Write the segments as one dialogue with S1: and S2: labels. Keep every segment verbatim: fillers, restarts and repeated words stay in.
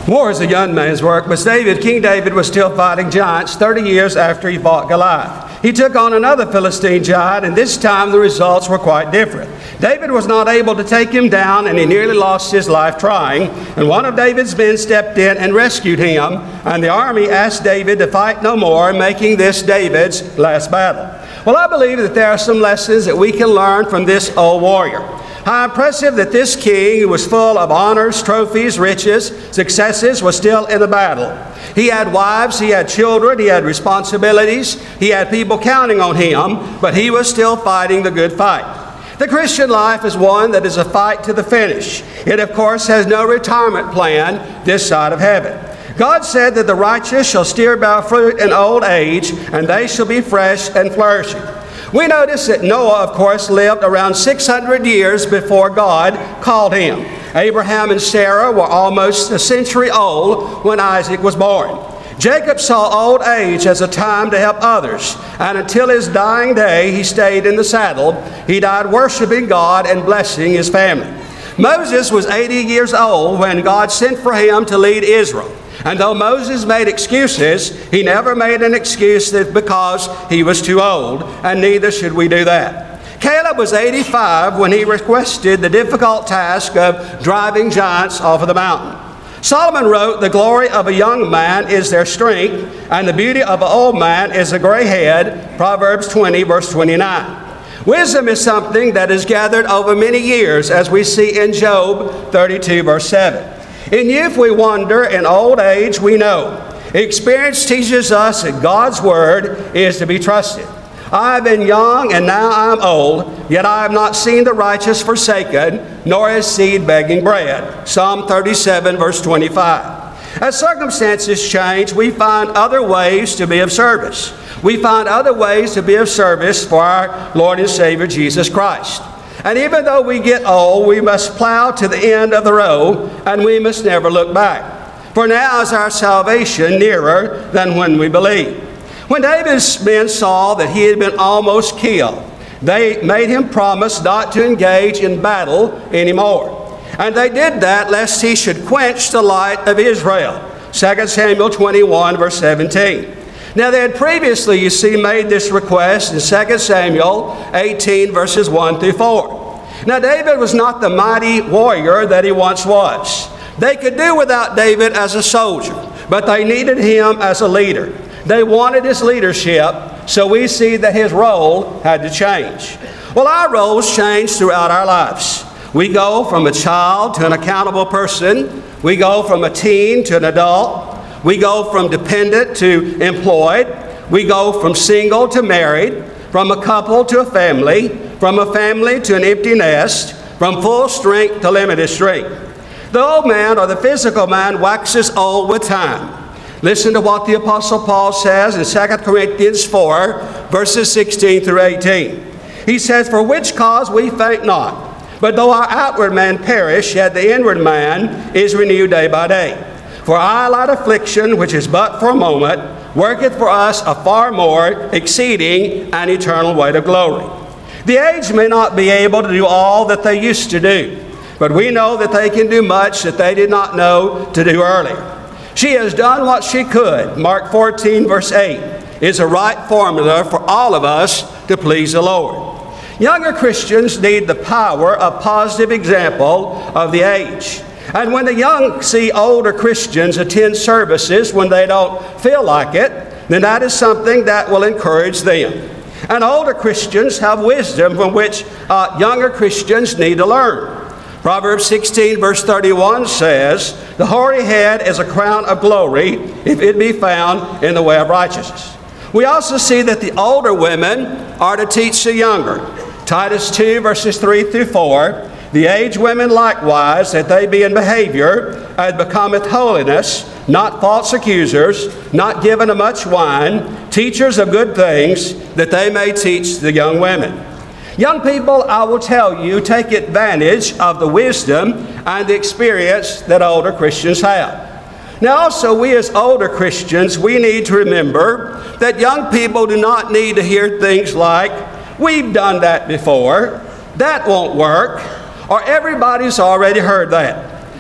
S1: War is a young man's work, but David, King David was still fighting giants thirty years after he fought Goliath. He took on another Philistine giant, and this time the results were quite different. David was not able to take him down, and he nearly lost his life trying. And one of David's men stepped in and rescued him, and the army asked David to fight no more, making this David's last battle. Well, I believe that there are some lessons that we can learn from this old warrior. How impressive that this king, who was full of honors, trophies, riches, successes, was still in the battle. He had wives, he had children, he had responsibilities, he had people counting on him, but he was still fighting the good fight. The Christian life is one that is a fight to the finish. It, of course, has no retirement plan this side of heaven. God said that the righteous shall still bear fruit in old age, and they shall be fresh and flourishing. We notice that Noah, of course, lived around six hundred years before God called him. Abraham and Sarah were almost a century old when Isaac was born. Jacob saw old age as a time to help others, and until his dying day, he stayed in the saddle. He died worshiping God and blessing his family. Moses was eighty years old when God sent for him to lead Israel. And though Moses made excuses, he never made an excuse that because he was too old, and neither should we do that. Caleb was eighty-five when he requested the difficult task of driving giants off of the mountain. Solomon wrote, "The glory of a young man is their strength, and the beauty of an old man is a gray head," Proverbs twenty, verse twenty-nine. Wisdom is something that is gathered over many years, as we see in Job thirty-two, verse seven. In youth we wonder, in old age we know. Experience teaches us that God's word is to be trusted. I have been young, and now I am old, yet I have not seen the righteous forsaken, nor his seed begging bread. Psalm thirty-seven, verse twenty-five. As circumstances change, we find other ways to be of service. We find other ways to be of service for our Lord and Savior Jesus Christ. And even though we get old, we must plow to the end of the road, and we must never look back. For now is our salvation nearer than when we believed. When David's men saw that he had been almost killed, they made him promise not to engage in battle anymore. And they did that lest he should quench the light of Israel. Second Samuel twenty-one, verse seventeen. Now they had previously, you see, made this request in Second Samuel eighteen, verses one through four. Now David was not the mighty warrior that he once was. They could do without David as a soldier, but they needed him as a leader. They wanted his leadership, so we see that his role had to change. Well, our roles change throughout our lives. We go from a child to an accountable person. We go from a teen to an adult. We go from dependent to employed. We go from single to married, from a couple to a family, from a family to an empty nest, from full strength to limited strength. The old man, or the physical man, waxes old with time. Listen to what the Apostle Paul says in Second Corinthians four, verses sixteen through eighteen. He says, "For which cause we faint not, but though our outward man perish, yet the inward man is renewed day by day. For our light affliction, which is but for a moment, worketh for us a far more exceeding and eternal weight of glory." The aged may not be able to do all that they used to do, but we know that they can do much that they did not know to do earlier. She has done what she could. Mark fourteen, verse eight, is a right formula for all of us to please the Lord. Younger Christians need the power of positive example of the age. And when the young see older Christians attend services when they don't feel like it, then that is something that will encourage them. And older Christians have wisdom from which uh, younger Christians need to learn. Proverbs sixteen, verse thirty-one says, "The hoary head is a crown of glory if it be found in the way of righteousness." We also see that the older women are to teach the younger. Titus two, verses three through four, "The aged women likewise, that they be in behavior as becometh holiness, not false accusers, not given to much wine, teachers of good things, that they may teach the young women." Young people, I will tell you, take advantage of the wisdom and the experience that older Christians have. Now also, we as older Christians, we need to remember that young people do not need to hear things like, "We've done that before," "That won't work," or "Everybody's already heard that."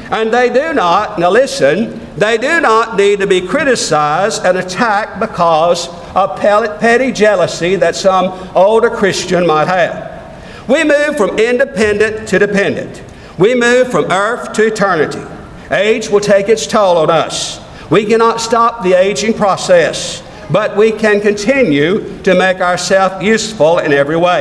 S1: And they do not, now listen, they do not need to be criticized and attacked because of petty jealousy that some older Christian might have. We move from independent to dependent. We move from earth to eternity. Age will take its toll on us. We cannot stop the aging process, but we can continue to make ourselves useful in every way.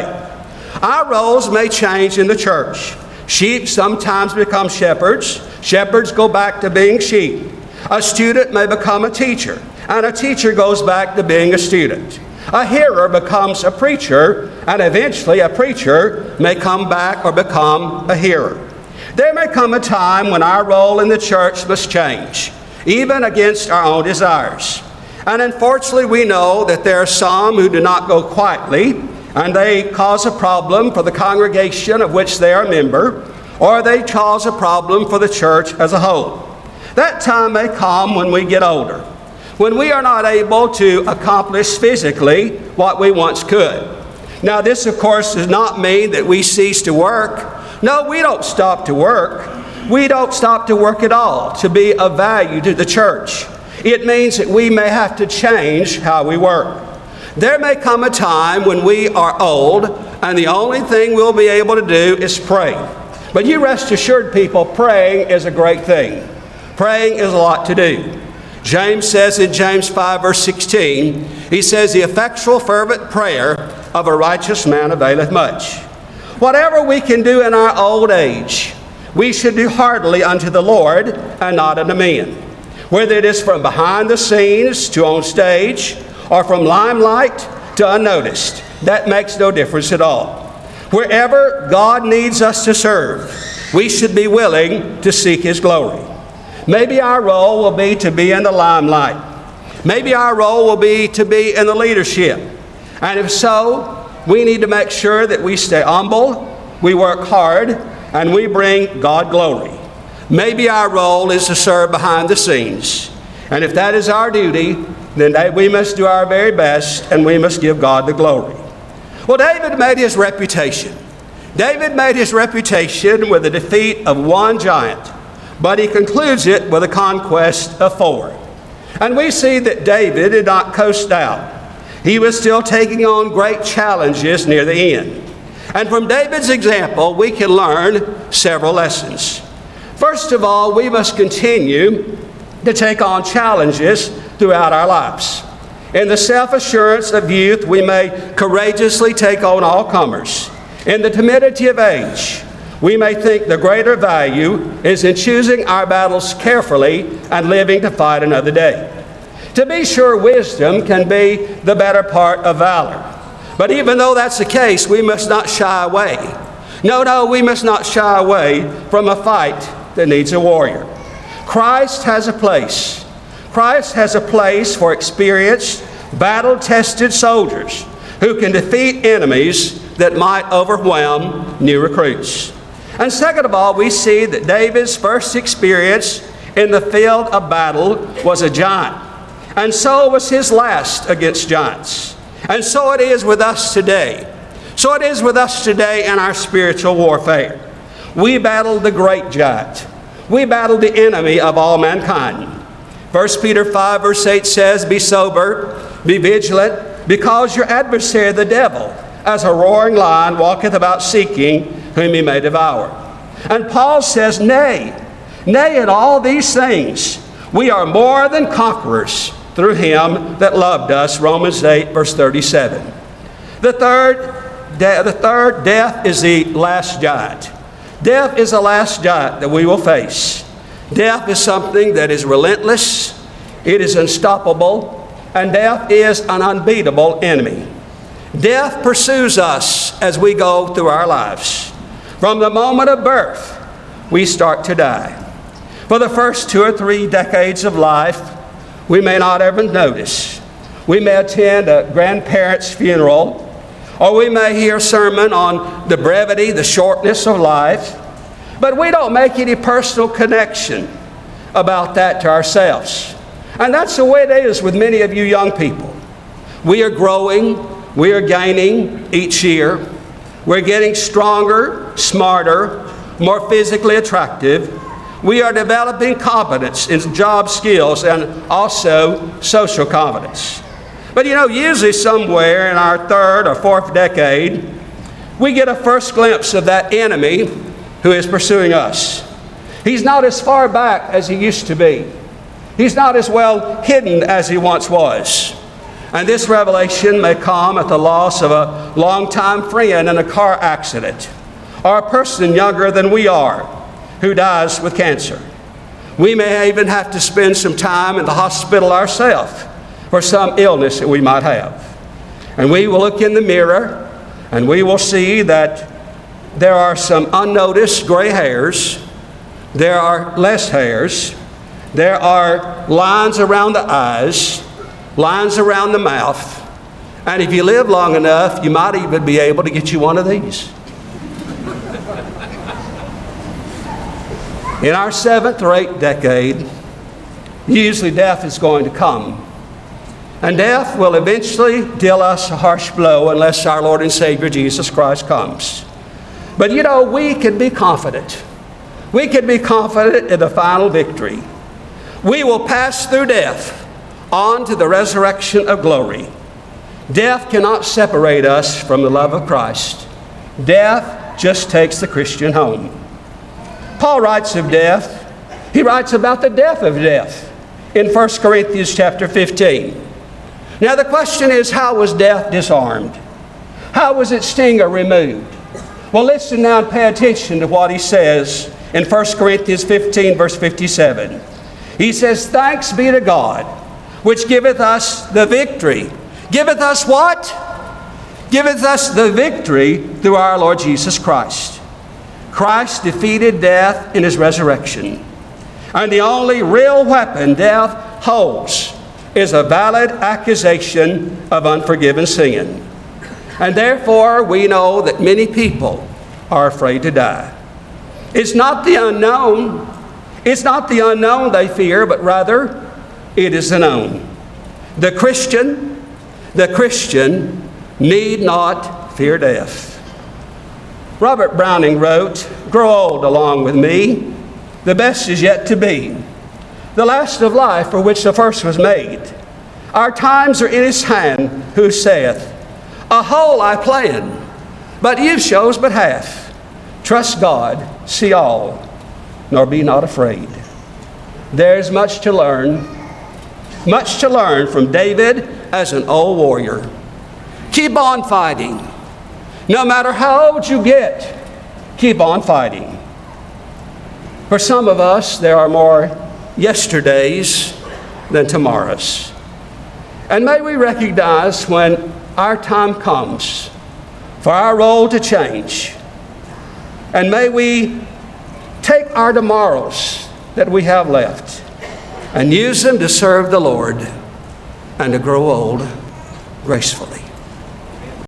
S1: Our roles may change in the church. Sheep sometimes become shepherds. Shepherds go back to being sheep. A student may become a teacher, and a teacher goes back to being a student. A hearer becomes a preacher, and eventually a preacher may come back or become a hearer. There may come a time when our role in the church must change, even against our own desires. And unfortunately, we know that there are some who do not go quietly, and they cause a problem for the congregation of which they are a member, or they cause a problem for the church as a whole. That time may come when we get older, when we are not able to accomplish physically what we once could. Now, this, of course, does not mean that we cease to work. No, we don't stop to work. We don't stop to work at all to be of value to the church. It means that we may have to change how we work. There may come a time when we are old and the only thing we'll be able to do is pray. But you rest assured, people, praying is a great thing. Praying is a lot to do. James says in James five, verse sixteen, he says, "The effectual fervent prayer of a righteous man availeth much." Whatever we can do in our old age, we should do heartily unto the Lord and not unto men. Whether it is from behind the scenes to on stage, or from limelight to unnoticed, that makes no difference at all. Wherever God needs us to serve, we should be willing to seek His glory. Maybe our role will be to be in the limelight. Maybe our role will be to be in the leadership. And if so, we need to make sure that we stay humble, we work hard, and we bring God glory. Maybe our role is to serve behind the scenes. And if that is our duty, then we must do our very best, and we must give God the glory. Well, David made his reputation. David made his reputation with the defeat of one giant, but he concludes it with a conquest of four. And we see that David did not coast out. He was still taking on great challenges near the end. And from David's example, we can learn several lessons. First of all, we must continue to take on challenges throughout our lives. In the self-assurance of youth, we may courageously take on all comers. In the timidity of age, we may think the greater value is in choosing our battles carefully and living to fight another day. To be sure, wisdom can be the better part of valor. But even though that's the case, we must not shy away. No, no, we must not shy away from a fight that needs a warrior. Christ has a place. Christ has a place for experienced, battle-tested soldiers who can defeat enemies that might overwhelm new recruits. And second of all, we see that David's first experience in the field of battle was a giant. And so was his last against giants. And so it is with us today. So it is with us today in our spiritual warfare. We battle the great giant. We battle the enemy of all mankind. First Peter five, verse eight says, "Be sober, be vigilant, because your adversary the devil, as a roaring lion, walketh about seeking whom he may devour." And Paul says, Nay, nay, in all these things, we are more than conquerors through him that loved us. Romans eight, verse thirty-seven. The third, de- the third, death is the last giant. Death is the last giant that we will face. Death is something that is relentless, it is unstoppable, and death is an unbeatable enemy. Death pursues us as we go through our lives. From the moment of birth, we start to die. For the first two or three decades of life, we may not ever notice. We may attend a grandparent's funeral, or we may hear a sermon on the brevity, the shortness of life, but we don't make any personal connection about that to ourselves. And that's the way it is with many of you young people. We are growing, we are gaining each year. We're getting stronger, smarter, more physically attractive. We are developing competence in job skills and also social competence. But you know, usually somewhere in our third or fourth decade, we get a first glimpse of that enemy who is pursuing us. He's not as far back as he used to be. He's not as well hidden as he once was. And this revelation may come at the loss of a longtime friend in a car accident, or a person younger than we are who dies with cancer. We may even have to spend some time in the hospital ourselves for some illness that we might have. And we will look in the mirror and we will see that there are some unnoticed gray hairs, there are less hairs, there are lines around the eyes, lines around the mouth, and if you live long enough, you might even be able to get you one of these. In our seventh or eighth decade, usually death is going to come. And death will eventually deal us a harsh blow unless our Lord and Savior Jesus Christ comes. But you know, we can be confident. We can be confident in the final victory. We will pass through death on to the resurrection of glory. Death cannot separate us from the love of Christ. Death just takes the Christian home. Paul writes of death. He writes about the death of death in First Corinthians chapter fifteen. Now the question is, how was death disarmed? How was its stinger removed? Well, listen now and pay attention to what he says in First Corinthians fifteen, verse fifty-seven. He says, "Thanks be to God, which giveth us the victory." Giveth us what? Giveth us the victory through our Lord Jesus Christ. Christ defeated death in his resurrection. And the only real weapon death holds is a valid accusation of unforgiven sin. And therefore, we know that many people are afraid to die. It's not the unknown. It's not the unknown they fear, but rather it is the known. The Christian, the Christian need not fear death. Robert Browning wrote, "Grow old along with me. The best is yet to be. The last of life for which the first was made. Our times are in his hand, who saith, a whole I plan, but you shows but half. Trust God, see all, nor be not afraid." There's much to learn, much to learn from David as an old warrior. Keep on fighting. No matter how old you get, keep on fighting. For some of us, there are more yesterdays than tomorrows. And may we recognize when our time comes for our role to change. And may we take our tomorrows that we have left and use them to serve the Lord and to grow old gracefully.